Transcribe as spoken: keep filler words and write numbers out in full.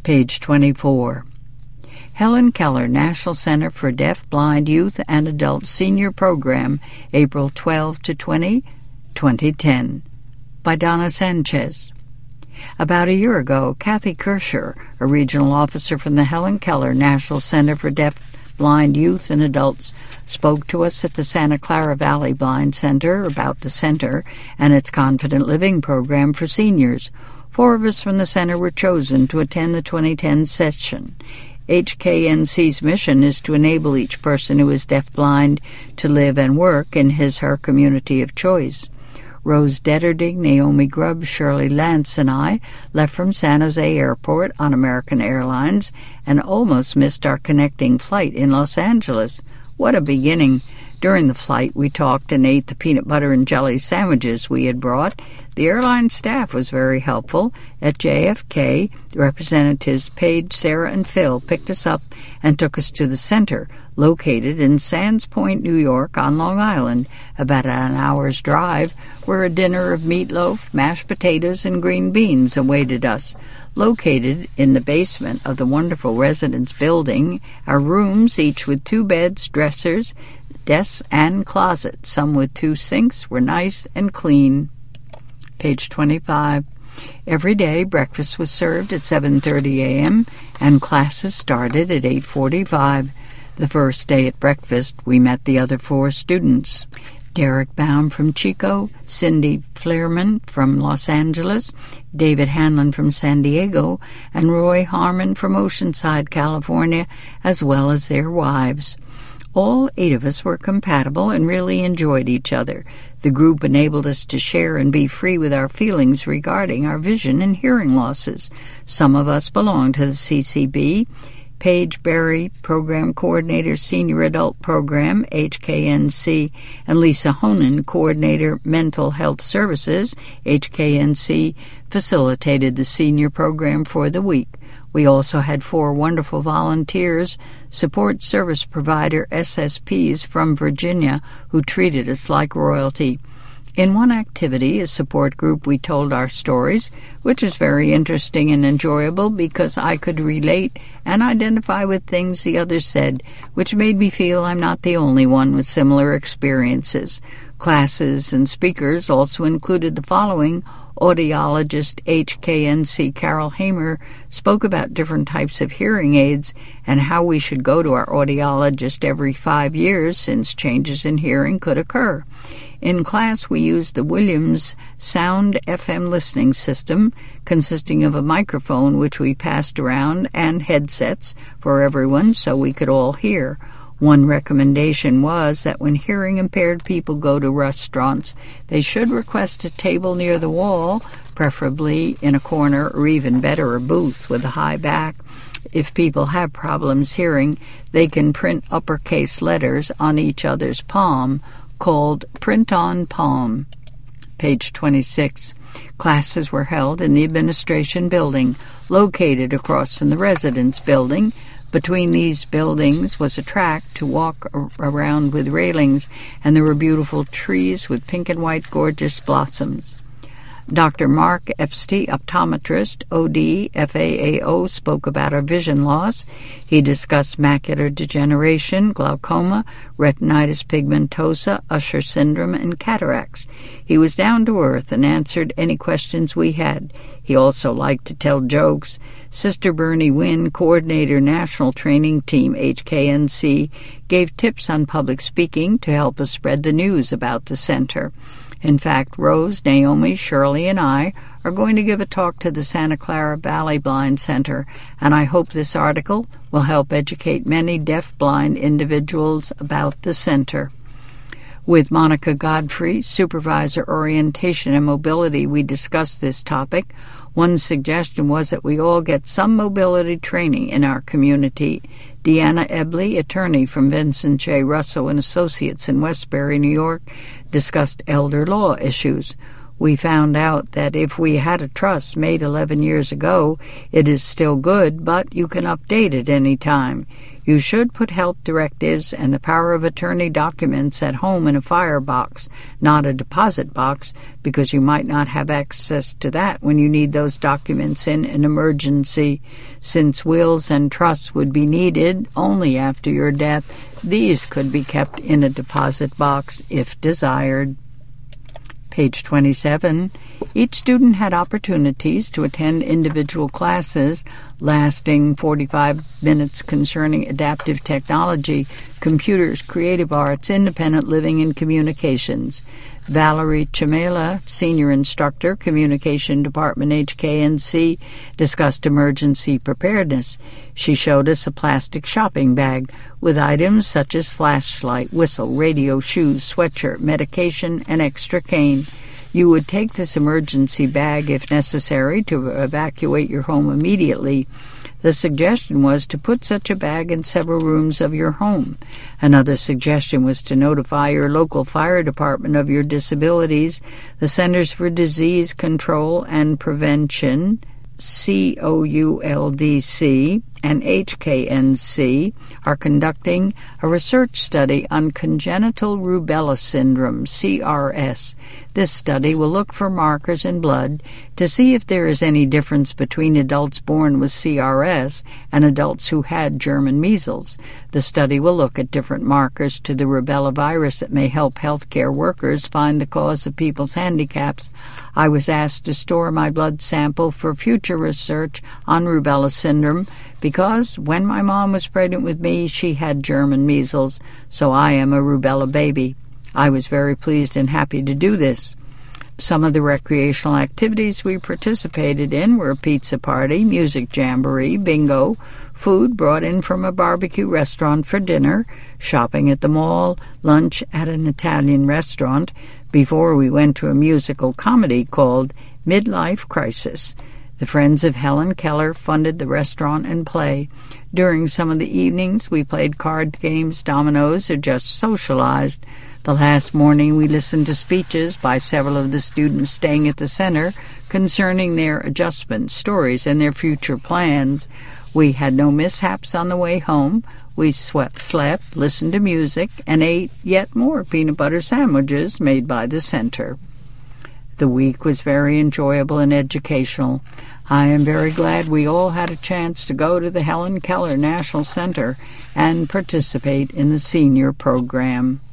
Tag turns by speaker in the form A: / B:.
A: Page twenty-four. Helen Keller, National Center for Deaf, Blind Youth and Adult Senior Program, April twelfth to twentieth, twenty ten. By Donna Sanchez. About a year ago, Kathy Kirscher, a regional officer from the Helen Keller National Center for Deaf, Blind Youth and Adults, spoke to us at the Santa Clara Valley Blind Center about the center and its Confident Living program for seniors. Four of us from the center were chosen to attend the twenty ten session. H K N C's mission is to enable each person who is deaf-blind to live and work in his/her community of choice. Rose Detterding, Naomi Grubb, Shirley Lance, and I left from San Jose Airport on American Airlines and almost missed our connecting flight in Los Angeles. What a beginning! During the flight, we talked and ate the peanut butter and jelly sandwiches we had brought. The airline staff was very helpful. At J F K, Representatives Paige, Sarah, and Phil picked us up and took us to the center, located in Sands Point, New York, on Long Island, about an hour's drive, where a dinner of meatloaf, mashed potatoes, and green beans awaited us. Located in the basement of the wonderful residence building, our rooms, each with two beds, dressers, desks, and closets, some with two sinks, were nice and clean. Page twenty-five. Every day, breakfast was served at seven thirty a.m., and classes started at eight forty-five. The first day at breakfast, we met the other four students. Derek Baum from Chico, Cindy Fleerman from Los Angeles, David Hanlon from San Diego, and Roy Harmon from Oceanside, California, as well as their wives. All eight of us were compatible and really enjoyed each other. The group enabled us to share and be free with our feelings regarding our vision and hearing losses. Some of us belonged to the C C B. Paige Berry, Program Coordinator, Senior Adult Program, H K N C, and Lisa Honan, Coordinator, Mental Health Services, H K N C, facilitated the senior program for the week. We also had four wonderful volunteers, support service provider S S Ps from Virginia, who treated us like royalty. In one activity, a support group, we told our stories, which was very interesting and enjoyable because I could relate and identify with things the others said, which made me feel I'm not the only one with similar experiences. Classes and speakers also included the following. Audiologist H K N C Carol Hamer spoke about different types of hearing aids and how we should go to our audiologist every five years since changes in hearing could occur. In class, we used the Williams Sound F M listening system, consisting of a microphone which we passed around and headsets for everyone so we could all hear. One recommendation was that when hearing-impaired people go to restaurants, they should request a table near the wall, preferably in a corner or even better a booth with a high back. If people have problems hearing, they can print uppercase letters on each other's palm, called Print on Palm. Page twenty-six. Classes were held in the administration building, located across from the residence building. Between these buildings was a track to walk around with railings, and there were beautiful trees with pink and white gorgeous blossoms. Doctor Mark Epstein, optometrist, O D, F A A O, spoke about our vision loss. He discussed macular degeneration, glaucoma, retinitis pigmentosa, Usher syndrome, and cataracts. He was down to earth and answered any questions we had. He also liked to tell jokes. Sister Bernie Wynn, Coordinator National Training Team, H K N C, gave tips on public speaking to help us spread the news about the center. In fact, Rose, Naomi, Shirley, and I are going to give a talk to the Santa Clara Valley Blind Center, and I hope this article will help educate many deaf-blind individuals about the center. With Monica Godfrey, Supervisor Orientation and Mobility, we discussed this topic. One suggestion was that we all get some mobility training in our community. Deanna Ebley, attorney from Vincent J. Russo and Associates in Westbury, New York, discussed elder law issues. We found out that if we had a trust made eleven years ago, it is still good, but you can update it any time. You should put health directives and the power of attorney documents at home in a firebox, not a deposit box, because you might not have access to that when you need those documents in an emergency. Since wills and trusts would be needed only after your death, these could be kept in a deposit box if desired. Page twenty-seven. Each student had opportunities to attend individual classes lasting forty-five minutes concerning adaptive technology, computers, creative arts, independent living, and communications. Valerie Chamela, Senior Instructor, Communication Department, H K N C, discussed emergency preparedness. She showed us a plastic shopping bag with items such as flashlight, whistle, radio, shoes, sweatshirt, medication, and extra cane. You would take this emergency bag if necessary to evacuate your home immediately. The suggestion was to put such a bag in several rooms of your home. Another suggestion was to notify your local fire department of your disabilities. The Centers for Disease Control and Prevention, C O U L D C, and H K N C are conducting a research study on congenital rubella syndrome, C R S. This study will look for markers in blood to see if there is any difference between adults born with C R S and adults who had German measles. The study will look at different markers to the rubella virus that may help healthcare workers find the cause of people's handicaps. I was asked to store my blood sample for future research on rubella syndrome because when my mom was pregnant with me, she had German measles, so I am a rubella baby. I was very pleased and happy to do this. Some of the recreational activities we participated in were a pizza party, music jamboree, bingo, food brought in from a barbecue restaurant for dinner, shopping at the mall, lunch at an Italian restaurant, before we went to a musical comedy called Midlife Crisis. The Friends of Helen Keller funded the restaurant and play. During some of the evenings, we played card games, dominoes, or just socialized. The last morning, we listened to speeches by several of the students staying at the center concerning their adjustment stories and their future plans. We had no mishaps on the way home. We sweat, slept, listened to music, and ate yet more peanut butter sandwiches made by the center. The week was very enjoyable and educational. I am very glad we all had a chance to go to the Helen Keller National Center and participate in the senior program.